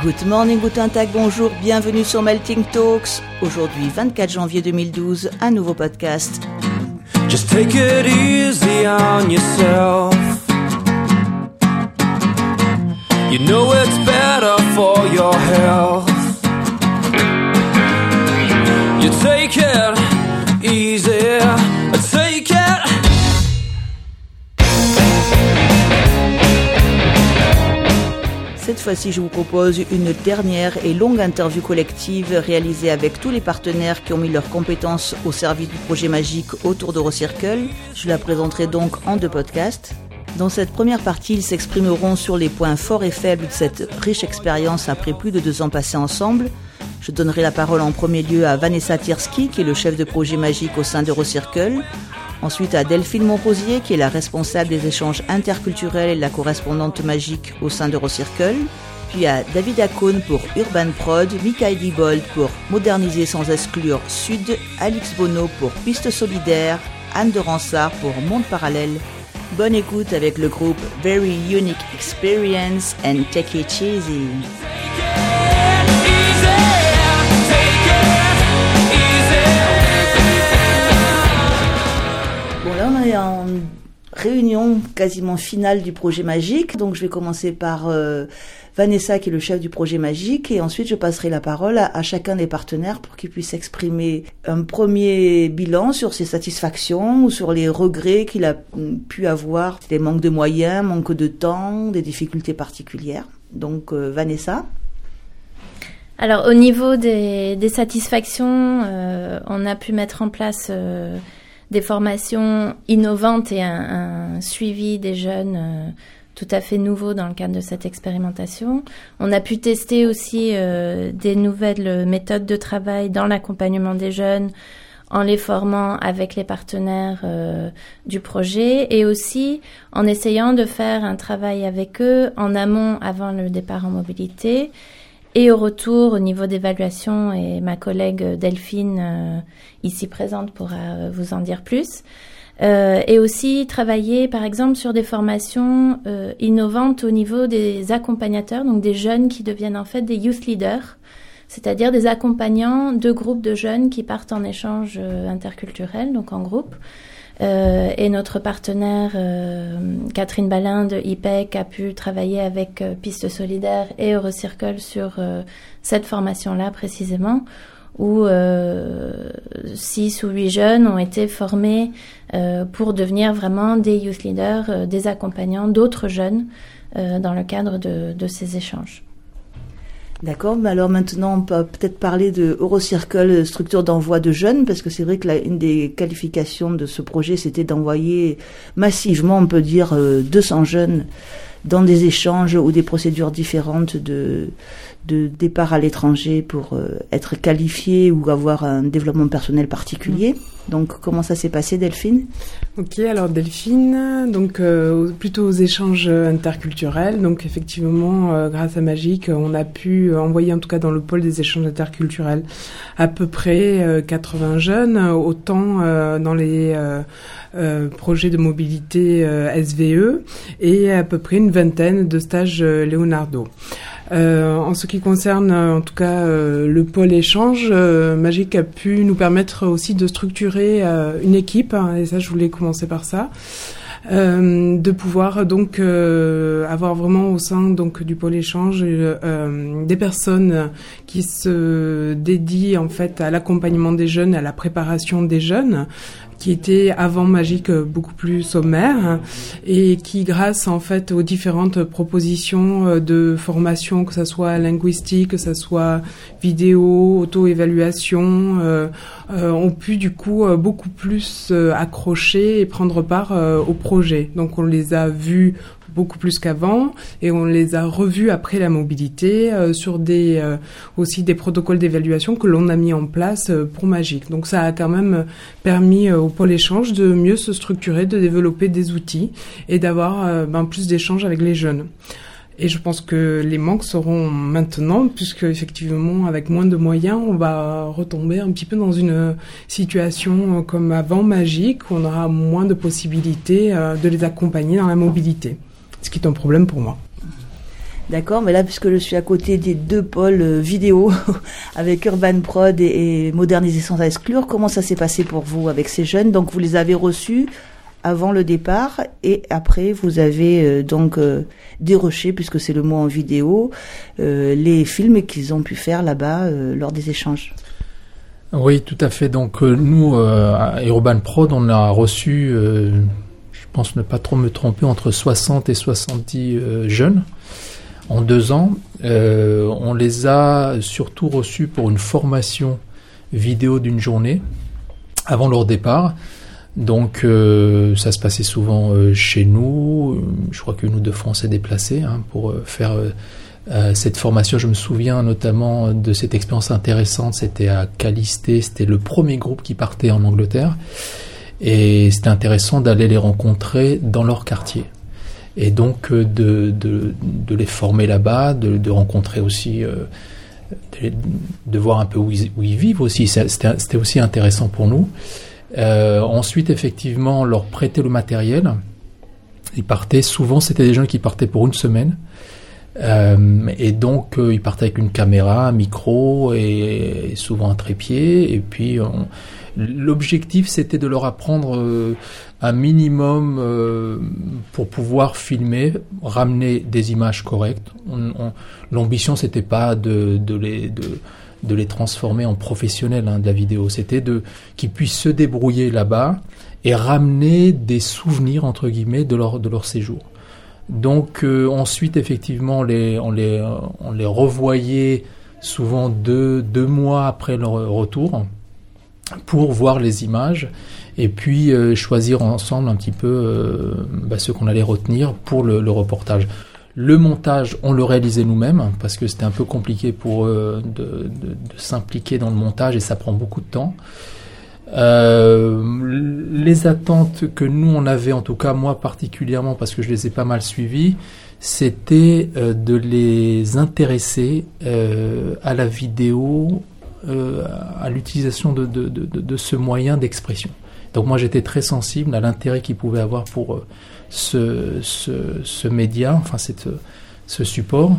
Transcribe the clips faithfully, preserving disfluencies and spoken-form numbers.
Good morning, guten Tag, bonjour, bienvenue sur Melting Talks. Aujourd'hui, vingt-quatre janvier deux mille douze, un nouveau podcast. Just take it easy on yourself. You know it's better for your health. You take it easy, take it. Cette fois-ci, je vous propose une dernière et longue interview collective réalisée avec tous les partenaires qui ont mis leurs compétences au service du projet magique autour d'Eurocircle. Je la présenterai donc en deux podcasts. Dans cette première partie, ils s'exprimeront sur les points forts et faibles de cette riche expérience après plus de deux ans passés ensemble. Je donnerai la parole en premier lieu à Vanessa Tierski, qui est le chef de projet magique au sein d'Eurocircle. Ensuite à Delphine Montrosier, qui est la responsable des échanges interculturels et la correspondante magique au sein d'Eurocircle. Puis à David Akon pour Urban Prod, Mikaël Diebold pour Moderniser sans exclure Sud, Alix Bono pour Piste Solidaire, Anne de Ransard pour Monde Parallèle. Bonne écoute avec le groupe Very Unique Experience and Take It Easy. Bon, là on est en réunion quasiment finale du projet magique, donc je vais commencer par euh, Vanessa qui est le chef du projet magique et ensuite je passerai la parole à, à chacun des partenaires pour qu'ils puissent exprimer un premier bilan sur ses satisfactions ou sur les regrets qu'il a pu avoir, des manques de moyens, manque de temps, des difficultés particulières. Donc euh, Vanessa. Alors au niveau des, des satisfactions, euh, on a pu mettre en place euh, des formations innovantes et un, un suivi des jeunes euh, tout à fait nouveau dans le cadre de cette expérimentation. On a pu tester aussi euh, des nouvelles méthodes de travail dans l'accompagnement des jeunes en les formant avec les partenaires euh, du projet et aussi en essayant de faire un travail avec eux en amont avant le départ en mobilité et au retour au niveau d'évaluation, et ma collègue Delphine euh, ici présente pourra euh, vous en dire plus. Euh, et aussi travailler par exemple sur des formations euh, innovantes au niveau des accompagnateurs, donc des jeunes qui deviennent en fait des youth leaders, c'est-à-dire des accompagnants de groupes de jeunes qui partent en échange euh, interculturel, donc en groupe. Euh, et notre partenaire euh, Catherine Balin de I P E C a pu travailler avec euh, Piste Solidaire et Eurocircle sur euh, cette formation-là précisément, où euh, six ou huit jeunes ont été formés euh, pour devenir vraiment des youth leaders, euh, des accompagnants d'autres jeunes euh, dans le cadre de, de ces échanges. D'accord, mais alors maintenant on peut peut-être parler de Eurocircle, structure d'envoi de jeunes, parce que c'est vrai que la, une des qualifications de ce projet c'était d'envoyer massivement, on peut dire, deux cents jeunes dans des échanges ou des procédures différentes de, de départ à l'étranger pour euh, être qualifiés ou avoir un développement personnel particulier. Mmh. Donc, comment ça s'est passé, Delphine ? Ok, alors Delphine, donc euh, plutôt aux échanges interculturels. Donc, effectivement, euh, grâce à Magique, on a pu envoyer, en tout cas dans le pôle des échanges interculturels, à peu près euh, quatre-vingts jeunes, autant euh, dans les euh, euh, projets de mobilité euh, S V E et à peu près une vingtaine de stages euh, Leonardo. Euh, en ce qui concerne, en tout cas, euh, le pôle échange, euh, Magique a pu nous permettre aussi de structurer euh, une équipe, hein, et ça, je voulais commencer par ça, euh, de pouvoir donc euh, avoir vraiment au sein donc du pôle échange euh, des personnes qui se dédient en fait à l'accompagnement des jeunes, à la préparation des jeunes, qui était avant Magique beaucoup plus sommaire et qui, grâce en fait aux différentes propositions de formation, que ça soit linguistique, que ça soit vidéo, auto-évaluation, euh, euh, ont pu du coup beaucoup plus euh, accrocher et prendre part euh, au projet. Donc on les a vus beaucoup plus qu'avant et on les a revus après la mobilité euh, sur des euh, aussi des protocoles d'évaluation que l'on a mis en place euh, pour Magique. Donc ça a quand même permis euh, au pôle échange de mieux se structurer, de développer des outils et d'avoir euh, ben, plus d'échanges avec les jeunes. Et je pense que les manques seront maintenant, puisque effectivement, avec moins de moyens, on va retomber un petit peu dans une situation comme avant Magique, où on aura moins de possibilités euh, de les accompagner dans la mobilité, ce qui est un problème pour moi. D'accord, mais là, puisque je suis à côté des deux pôles euh, vidéo, avec Urban Prod et, et Moderniser sans exclure, comment ça s'est passé pour vous avec ces jeunes? Donc, vous les avez reçus avant le départ et après, vous avez euh, donc euh, déroché, puisque c'est le mot en vidéo, euh, les films qu'ils ont pu faire là-bas euh, lors des échanges. Oui, tout à fait. Donc, euh, nous, euh, à Urban Prod, on a reçu, euh, je pense ne pas trop me tromper, entre soixante et soixante-dix euh, jeunes. En deux ans, euh, on les a surtout reçus pour une formation vidéo d'une journée avant leur départ. Donc, euh, ça se passait souvent euh, chez nous. Je crois qu'une ou deux fois on s'est déplacés hein, pour euh, faire euh, euh, cette formation. Je me souviens notamment de cette expérience intéressante. C'était à Callisté. C'était le premier groupe qui partait en Angleterre. Et c'était intéressant d'aller les rencontrer dans leur quartier. Et donc de, de, de les former là-bas, de, de rencontrer aussi, euh, de, de voir un peu où ils, où ils vivent aussi. C'était, c'était aussi intéressant pour nous. Euh, ensuite, effectivement, leur prêter le matériel. Ils partaient, souvent c'était des gens qui partaient pour une semaine. Euh, et donc euh, ils partaient avec une caméra, un micro et, et souvent un trépied. Et puis on, l'objectif c'était de leur apprendre euh, un minimum euh, pour pouvoir filmer, ramener des images correctes. On, on, l'ambition c'était pas de, de les de, de les transformer en professionnels hein, de la vidéo, c'était de qu'ils puissent se débrouiller là-bas et ramener des souvenirs entre guillemets de leur de leur séjour. Donc euh, ensuite effectivement on les on les on les revoyait souvent deux deux mois après leur retour pour voir les images et puis euh, choisir ensemble un petit peu euh, bah, ce qu'on allait retenir pour le, le reportage. Le montage, on le réalisait nous-mêmes parce que c'était un peu compliqué pour eux de, de, de s'impliquer dans le montage et ça prend beaucoup de temps. Euh, les attentes que nous on avait, en tout cas moi particulièrement parce que je les ai pas mal suivies, c'était euh, de les intéresser euh, à la vidéo, euh, à l'utilisation de, de, de, de ce moyen d'expression. Donc moi j'étais très sensible à l'intérêt qu'ils pouvaient avoir pour euh, ce, ce, ce média, enfin cette, ce support.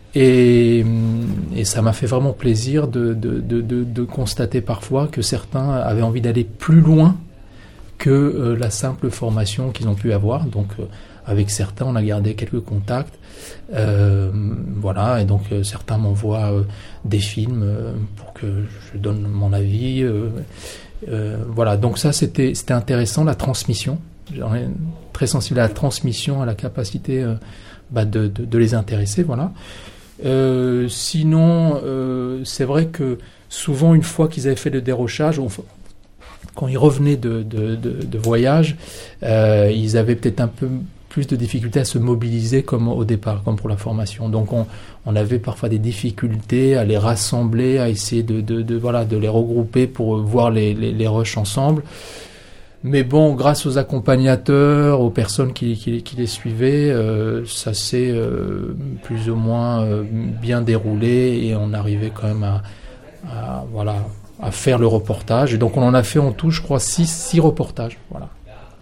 Et, et ça m'a fait vraiment plaisir de, de, de, de, de constater parfois que certains avaient envie d'aller plus loin que euh, la simple formation qu'ils ont pu avoir. Donc euh, avec certains, on a gardé quelques contacts. Euh, voilà, et donc euh, certains m'envoient euh, des films euh, pour que je donne mon avis. Euh, euh, voilà, donc ça c'était, c'était intéressant, la transmission. J'en ai très sensible à la transmission, à la capacité euh, bah, de, de, de les intéresser, voilà. Euh, sinon, euh, c'est vrai que souvent, une fois qu'ils avaient fait le dérochage, on, quand ils revenaient de, de, de, de voyage, euh, ils avaient peut-être un peu plus de difficultés à se mobiliser comme au départ, comme pour la formation. Donc, on, on avait parfois des difficultés à les rassembler, à essayer de, de, de, voilà, de les regrouper pour voir les, les, les rushs ensemble. Mais bon, grâce aux accompagnateurs, aux personnes qui, qui, qui les suivaient, euh, ça s'est euh, plus ou moins euh, bien déroulé et on arrivait quand même à, à, voilà, à faire le reportage. Et donc on en a fait en tout, je crois, six, six reportages. Voilà.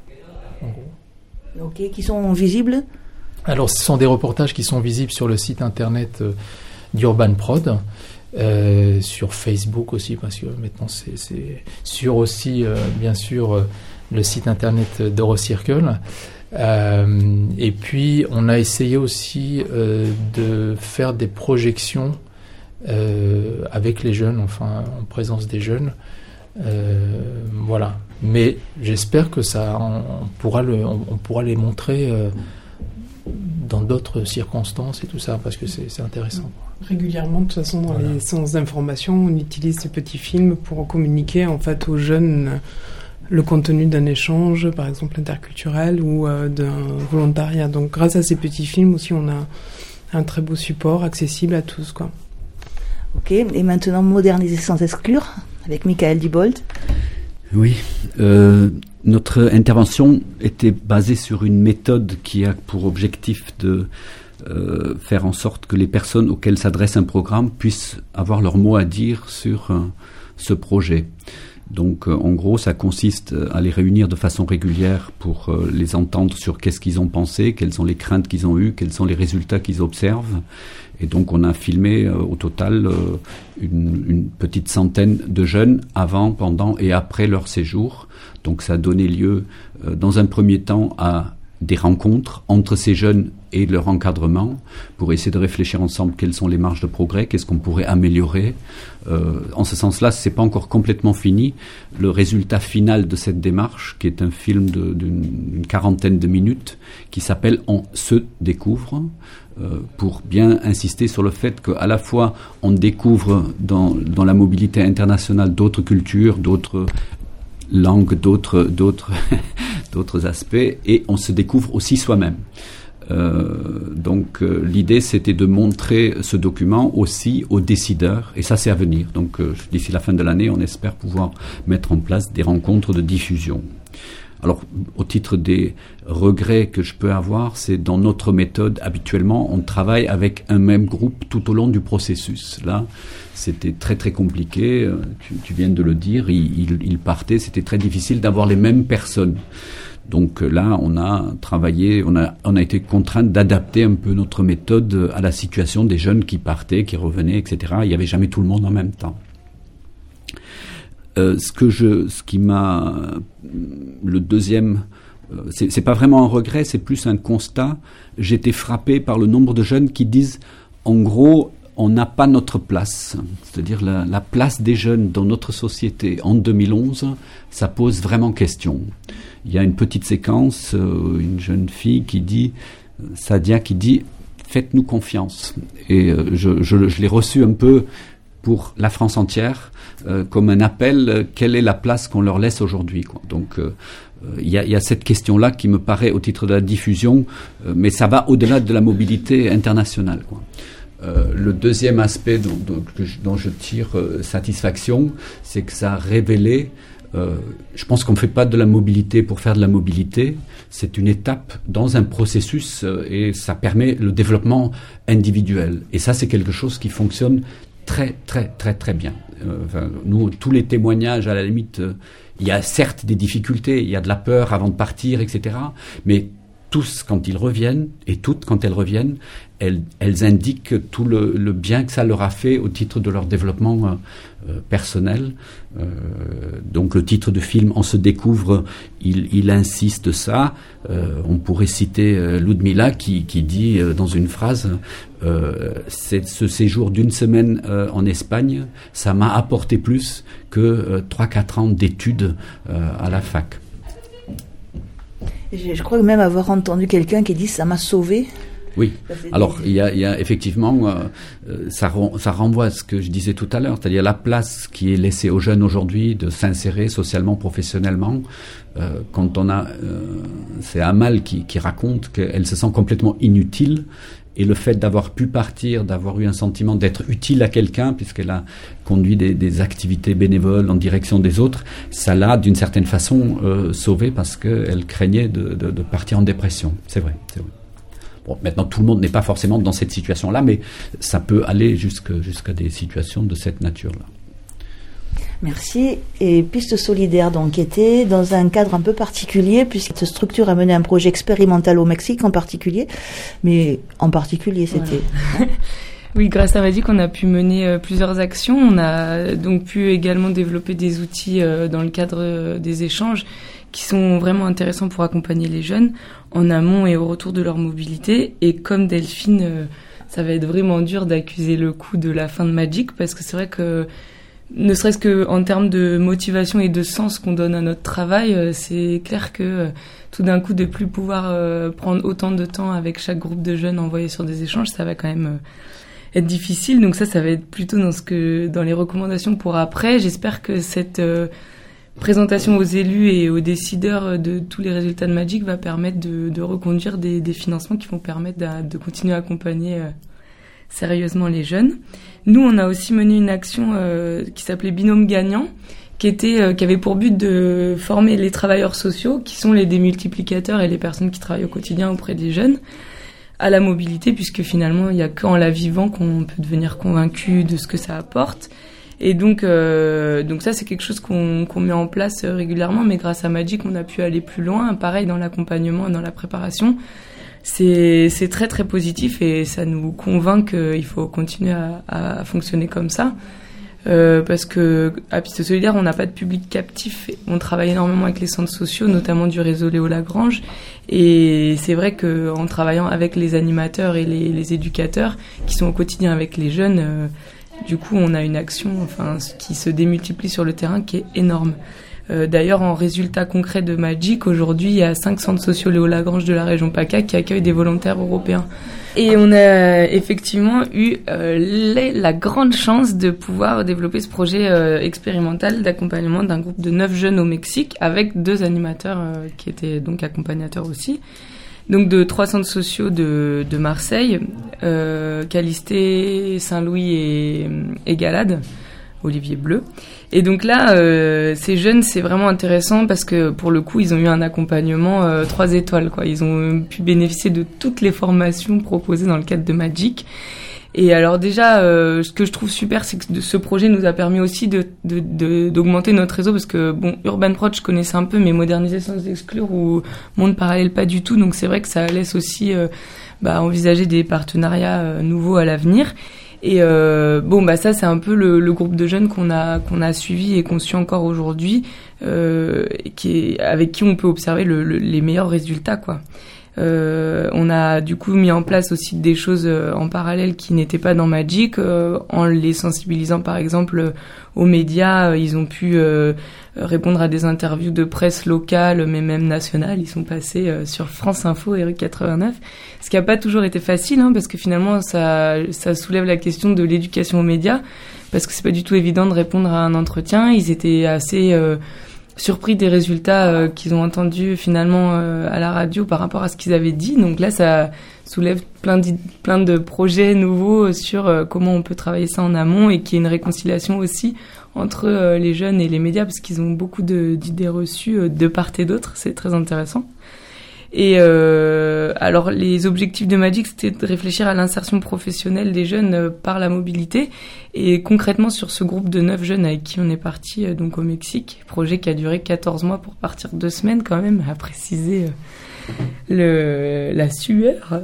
En gros. Ok, qui sont visibles ? Alors ce sont des reportages qui sont visibles sur le site internet euh, d'Urban Prod. Euh, sur Facebook aussi parce que maintenant c'est, c'est sur aussi euh, bien sûr euh, le site internet d'Eurocircle euh, et puis on a essayé aussi euh, de faire des projections euh, avec les jeunes, enfin en présence des jeunes, euh, voilà, mais j'espère que ça on, on pourra le on, on pourra les montrer euh, dans d'autres circonstances et tout ça parce que c'est, c'est intéressant. Régulièrement, de toute façon, dans voilà. les séances d'information, on utilise ces petits films pour communiquer en fait aux jeunes le contenu d'un échange, par exemple interculturel ou euh, d'un volontariat. Donc, grâce à ces petits films aussi, on a un très beau support accessible à tous, quoi. Ok, et maintenant Moderniser sans exclure avec Michael Diebold. Oui, euh, notre intervention était basée sur une méthode qui a pour objectif de Euh, faire en sorte que les personnes auxquelles s'adresse un programme puissent avoir leur mot à dire sur euh, ce projet. Donc, euh, en gros, ça consiste à les réunir de façon régulière pour euh, les entendre sur qu'est-ce qu'ils ont pensé, quelles sont les craintes qu'ils ont eues, quels sont les résultats qu'ils observent. Et donc, on a filmé euh, au total euh, une, une petite centaine de jeunes avant, pendant et après leur séjour. Donc, ça a donné lieu, euh, dans un premier temps, à des rencontres entre ces jeunes et leur encadrement pour essayer de réfléchir ensemble quelles sont les marges de progrès, qu'est-ce qu'on pourrait améliorer. Euh, en ce sens-là, c'est pas encore complètement fini. Le résultat final de cette démarche, qui est un film de, d'une, d'une quarantaine de minutes, qui s'appelle « On se découvre », euh, pour bien insister sur le fait qu'à la fois on découvre dans, dans la mobilité internationale d'autres cultures, d'autres langues, d'autres, d'autres, d'autres aspects, et on se découvre aussi soi-même. Euh, donc euh, l'idée c'était de montrer ce document aussi aux décideurs, et ça c'est à venir. Donc euh, d'ici la fin de l'année, on espère pouvoir mettre en place des rencontres de diffusion. Alors, au titre des regrets que je peux avoir, c'est dans notre méthode, habituellement, on travaille avec un même groupe tout au long du processus. Là, c'était très très compliqué, tu, tu viens de le dire, il, il, il partait, c'était très difficile d'avoir les mêmes personnes. Donc là, on a travaillé, on a, on a été contraint d'adapter un peu notre méthode à la situation des jeunes qui partaient, qui revenaient, et cetera. Il n'y avait jamais tout le monde en même temps. Euh, ce que je, ce qui m'a, le deuxième, euh, c'est, c'est pas vraiment un regret, c'est plus un constat. J'étais frappé par le nombre de jeunes qui disent, en gros, on n'a pas notre place. C'est-à-dire la, la place des jeunes dans notre société en deux mille onze, ça pose vraiment question. Il y a une petite séquence, euh, une jeune fille qui dit, Sadia qui dit, faites-nous confiance. Et euh, je, je, je l'ai reçu un peu pour la France entière, euh, comme un appel, euh, quelle est la place qu'on leur laisse aujourd'hui, quoi. Donc, euh, il y a, y a cette question-là qui me paraît au titre de la diffusion, euh, mais ça va au-delà de la mobilité internationale, quoi. Euh, le deuxième aspect dont, dont, dont je tire euh, satisfaction, c'est que ça a révélé, euh, je pense qu'on ne fait pas de la mobilité pour faire de la mobilité, c'est une étape dans un processus euh, et ça permet le développement individuel. Et ça, c'est quelque chose qui fonctionne très, très, très, très bien. Euh, enfin, nous, tous les témoignages, à la limite, euh, il y a certes des difficultés, il y a de la peur avant de partir, et cetera. Mais tous, quand ils reviennent, et toutes, quand elles reviennent, elles, elles indiquent tout le, le bien que ça leur a fait au titre de leur développement euh, personnel. Euh, donc le titre de film, On se découvre, il, il insiste ça. Euh, on pourrait citer euh, Ludmila qui, qui dit euh, dans une phrase, euh, c'est, ce séjour d'une semaine euh, en Espagne, ça m'a apporté plus que euh, trois quatre ans d'études euh, à la fac. Je, je crois même avoir entendu quelqu'un qui dit ça m'a sauvé. Oui. Alors il y a, il y a effectivement, euh, ça, ça renvoie à ce que je disais tout à l'heure, c'est-à-dire la place qui est laissée aux jeunes aujourd'hui de s'insérer socialement, professionnellement. Euh, quand on a, euh, c'est Amal qui, qui raconte qu'elle se sent complètement inutile. Et le fait d'avoir pu partir, d'avoir eu un sentiment d'être utile à quelqu'un, puisqu'elle a conduit des, des activités bénévoles en direction des autres, ça l'a d'une certaine façon euh, sauvée parce qu'elle craignait de, de, de partir en dépression. C'est vrai, c'est vrai. Bon, maintenant, tout le monde n'est pas forcément dans cette situation-là, mais ça peut aller jusque, jusqu'à des situations de cette nature-là. Merci. Et Piste Solidaire, donc, était dans un cadre un peu particulier, puisque cette structure a mené un projet expérimental au Mexique en particulier. Mais en particulier, c'était... Voilà. Oui, grâce à Magic, on a pu mener euh, plusieurs actions. On a donc pu également développer des outils euh, dans le cadre euh, des échanges qui sont vraiment intéressants pour accompagner les jeunes en amont et au retour de leur mobilité. Et comme Delphine, euh, ça va être vraiment dur d'accuser le coup de la fin de Magic, parce que c'est vrai que ne serait-ce que en termes de motivation et de sens qu'on donne à notre travail, euh, c'est clair que euh, tout d'un coup de plus pouvoir euh, prendre autant de temps avec chaque groupe de jeunes envoyés sur des échanges, ça va quand même euh, être difficile. Donc ça, ça va être plutôt dans ce que dans les recommandations pour après. J'espère que cette euh, présentation aux élus et aux décideurs de tous les résultats de Magic va permettre de, de reconduire des, des financements qui vont permettre de, de continuer à accompagner euh, sérieusement les jeunes. Nous, on a aussi mené une action euh, qui s'appelait Binôme Gagnant, qui était, euh, qui avait pour but de former les travailleurs sociaux, qui sont les démultiplicateurs et les personnes qui travaillent au quotidien auprès des jeunes, à la mobilité, puisque finalement, il n'y a qu'en la vivant qu'on peut devenir convaincu de ce que ça apporte. Et donc, euh, donc ça, c'est quelque chose qu'on, qu'on met en place régulièrement, mais grâce à Magic, on a pu aller plus loin. Pareil dans l'accompagnement, dans la préparation. C'est, c'est très très positif et ça nous convainc qu'il faut continuer à, à fonctionner comme ça. Euh, parce que à Piste Solidaire, on n'a pas de public captif. On travaille énormément avec les centres sociaux, notamment du réseau Léo Lagrange. Et c'est vrai que en travaillant avec les animateurs et les, les éducateurs qui sont au quotidien avec les jeunes, euh, du coup, on a une action, enfin, qui se démultiplie sur le terrain, qui est énorme. Euh, d'ailleurs, en résultat concret de Magic, aujourd'hui, il y a cinq centres sociaux Léo Lagrange de la région PACA qui accueillent des volontaires européens. Et on a effectivement eu euh, les, la grande chance de pouvoir développer ce projet euh, expérimental d'accompagnement d'un groupe de neuf jeunes au Mexique avec deux animateurs euh, qui étaient donc accompagnateurs aussi. Donc de trois centres sociaux de, de Marseille, euh, Calisté, Saint-Louis et, et Galade, Olivier Bleu. Et donc là, euh, ces jeunes, c'est vraiment intéressant parce que pour le coup, ils ont eu un accompagnement euh, trois étoiles, quoi. Ils ont pu bénéficier de toutes les formations proposées dans le cadre de Magic. Et alors déjà, euh, ce que je trouve super, c'est que ce projet nous a permis aussi de, de, de d'augmenter notre réseau parce que bon, Urban Prod, je connaissais un peu, mais Moderniser sans exclure ou Monde Parallèle pas du tout. Donc c'est vrai que ça laisse aussi euh, bah, envisager des partenariats euh, nouveaux à l'avenir. Et euh, bon bah ça c'est un peu le, le groupe de jeunes qu'on a qu'on a suivi et qu'on suit encore aujourd'hui, euh, qui est, avec qui on peut observer le, le, les meilleurs résultats, quoi. Euh, on a du coup mis en place aussi des choses en parallèle qui n'étaient pas dans Magic, euh, en les sensibilisant par exemple aux médias. Ils ont pu euh, répondre à des interviews de presse locale mais même nationale. Ils sont passés euh, sur France Info et R U quatre-vingt-neuf, ce qui n'a pas toujours été facile, hein, parce que finalement ça, ça soulève la question de l'éducation aux médias, parce que c'est pas du tout évident de répondre à un entretien. Ils étaient assez euh, surpris des résultats euh, qu'ils ont entendus finalement euh, à la radio par rapport à ce qu'ils avaient dit. Donc là, ça soulève plein, plein de projets nouveaux sur euh, comment on peut travailler ça en amont et qu'il y ait une réconciliation aussi entre euh, les jeunes et les médias, parce qu'ils ont beaucoup de, d'idées reçues euh, de part et d'autre. C'est très intéressant. Et euh, alors les objectifs de Magic, c'était de réfléchir à l'insertion professionnelle des jeunes euh, par la mobilité. Et concrètement sur ce groupe de neuf jeunes avec qui on est parti euh, donc au Mexique, projet qui a duré quatorze mois pour partir deux semaines quand même, à préciser euh, le la sueur.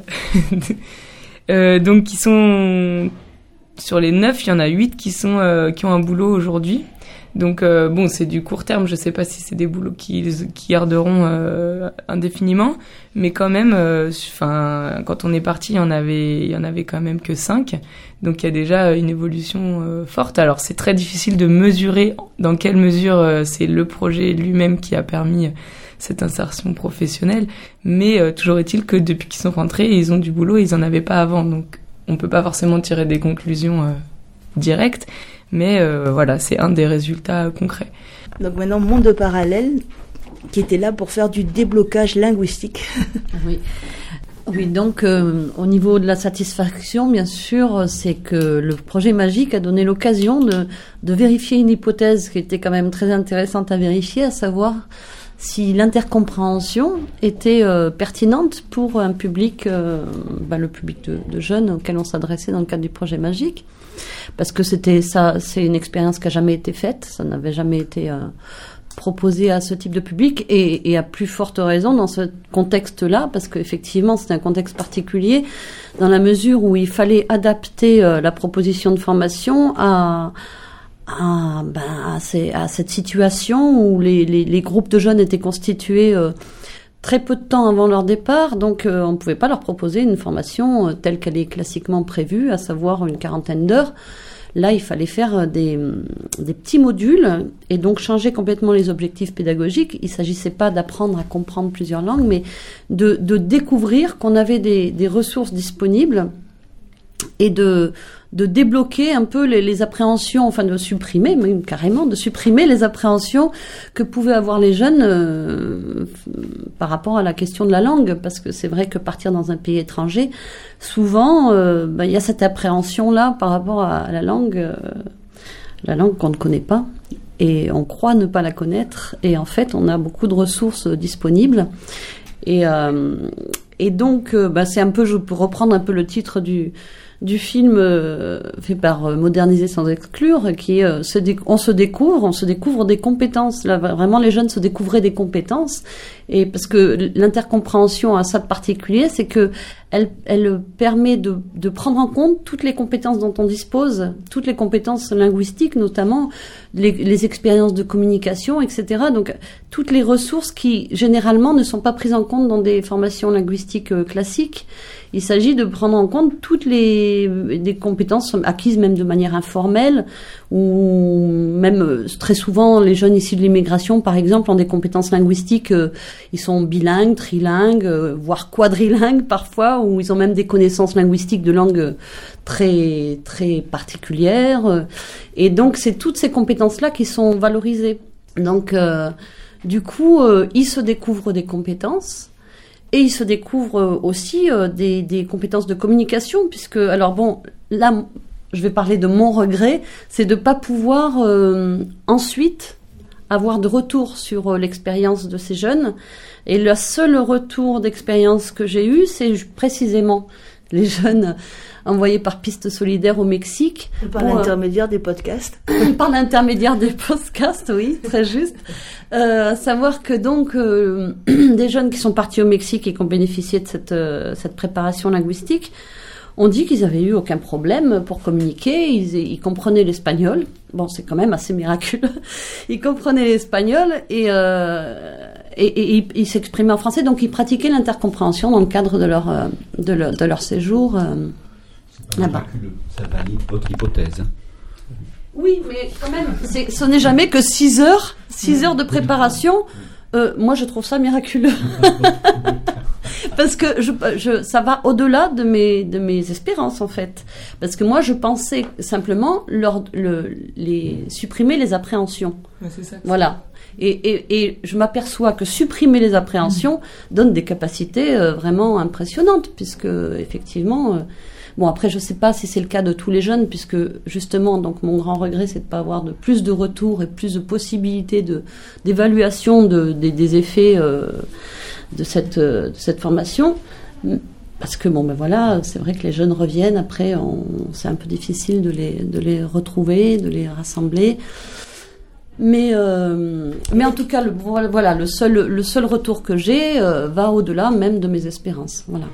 euh, donc qui sont sur les neuf, il y en a huit qui sont euh, qui ont un boulot aujourd'hui. Donc euh, bon, c'est du court terme, je sais pas si c'est des boulots qui qui garderont euh, indéfiniment, mais quand même enfin euh, quand on est parti, il y en avait il y en avait quand même que cinq. Donc il y a déjà une évolution euh, forte. Alors c'est très difficile de mesurer dans quelle mesure euh, c'est le projet lui-même qui a permis cette insertion professionnelle, mais euh, toujours est-il que depuis qu'ils sont rentrés, ils ont du boulot et ils en avaient pas avant. Donc on peut pas forcément tirer des conclusions euh, directes. Mais euh, voilà, c'est un des résultats concrets. Donc maintenant, Monde Parallèle, qui était là pour faire du déblocage linguistique. Oui, oui. Donc euh, au niveau de la satisfaction, bien sûr, c'est que le projet Magic a donné l'occasion de, de vérifier une hypothèse qui était quand même très intéressante à vérifier, à savoir si l'intercompréhension était euh, pertinente pour un public, euh, bah, le public de, de jeunes auquel on s'adressait dans le cadre du projet Magic. Parce que c'était ça, c'est une expérience qui a jamais été faite, ça n'avait jamais été euh, proposé à ce type de public, et, et à plus forte raison dans ce contexte-là, parce qu'effectivement c'est un contexte particulier, dans la mesure où il fallait adapter euh, la proposition de formation à à, ben, à, ces, à cette situation où les, les, les groupes de jeunes étaient constitués euh, très peu de temps avant leur départ, donc euh, on ne pouvait pas leur proposer une formation euh, telle qu'elle est classiquement prévue, à savoir une quarantaine d'heures. Là, il fallait faire des, des petits modules et donc changer complètement les objectifs pédagogiques. Il ne s'agissait pas d'apprendre à comprendre plusieurs langues, mais de, de découvrir qu'on avait des, des ressources disponibles et de, de débloquer un peu les, les appréhensions, enfin de supprimer, même carrément, de supprimer les appréhensions que pouvaient avoir les jeunes euh, par rapport à la question de la langue, parce que c'est vrai que partir dans un pays étranger, souvent, euh, ben, y a cette appréhension-là par rapport à la langue, euh, la langue qu'on ne connaît pas, et on croit ne pas la connaître, et en fait, on a beaucoup de ressources disponibles, et... Euh, Et donc, euh, bah, c'est un peu, je peux reprendre un peu le titre du du film euh, fait par euh, Moderniser sans exclure, qui euh, se dé- on se découvre, on se découvre des compétences. Là, vraiment, les jeunes se découvraient des compétences, et parce que l'intercompréhension a ça de particulier, c'est que elle, elle permet de, de prendre en compte toutes les compétences dont on dispose, toutes les compétences linguistiques, notamment les, les expériences de communication, et cetera. Donc, toutes les ressources qui généralement ne sont pas prises en compte dans des formations linguistiques euh, classiques. Il s'agit de prendre en compte toutes les des compétences acquises même de manière informelle, ou même très souvent les jeunes issus de l'immigration, par exemple, ont des compétences linguistiques, euh, ils sont bilingues, trilingues, euh, voire quadrilingues parfois, ou ils ont même des connaissances linguistiques de langues très très particulières. Et donc c'est toutes ces compétences-là qui sont valorisées. Donc euh, du coup, euh, ils se découvrent des compétences. Et ils se découvrent aussi euh, des, des compétences de communication, puisque, alors bon, là, je vais parler de mon regret, c'est de ne pas pouvoir euh, ensuite avoir de retour sur euh, l'expérience de ces jeunes. Et le seul retour d'expérience que j'ai eu, c'est précisément les jeunes envoyés par Piste Solidaire au Mexique. Par pour, l'intermédiaire euh, des podcasts. Par l'intermédiaire des podcasts, oui, très juste. Euh, savoir que donc euh, des jeunes qui sont partis au Mexique et qui ont bénéficié de cette, euh, cette préparation linguistique ont dit qu'ils avaient eu aucun problème pour communiquer, ils, ils comprenaient l'espagnol. Bon, c'est quand même assez miraculeux. Ils comprenaient l'espagnol et, euh, et, et, et ils s'exprimaient en français, donc ils pratiquaient l'intercompréhension dans le cadre de leur, euh, de leur, de leur séjour euh, là-bas. Ça valide votre hypothèse. Hein. Oui, mais quand même, c'est, ce n'est jamais que six heures, six heures de préparation. Euh, moi, je trouve ça miraculeux. Parce que je, je, ça va au-delà de mes, de mes espérances, en fait. Parce que moi, je pensais simplement leur, le, les, supprimer les appréhensions. Ouais, c'est ça. Voilà. Et, et, et je m'aperçois que supprimer les appréhensions donne des capacités euh, vraiment impressionnantes, puisque, effectivement... Euh, Bon, après, je ne sais pas si c'est le cas de tous les jeunes, puisque justement, donc mon grand regret, c'est de ne pas avoir de plus de retours et plus de possibilités de d'évaluation de, de des effets euh, de cette euh, de cette formation. Parce que bon, ben voilà, c'est vrai que les jeunes reviennent. Après, on, c'est un peu difficile de les de les retrouver, de les rassembler. Mais euh, mais en tout cas, le voilà, le seul le seul retour que j'ai euh, va au-delà même de mes espérances. Voilà.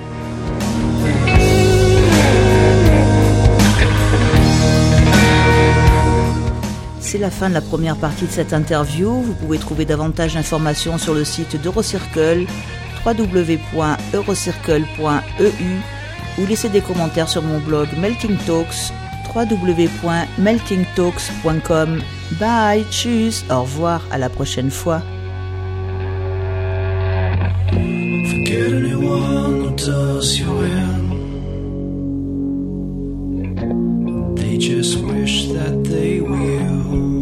C'est la fin de la première partie de cette interview. Vous pouvez trouver davantage d'informations sur le site d'Eurocircle, w w w point eurocircle point e u, ou laisser des commentaires sur mon blog Melting Talks, w w w point melting talks point com. Bye, tchuss, au revoir, à la prochaine fois. Forget anyone who does you in. They just wish that they will.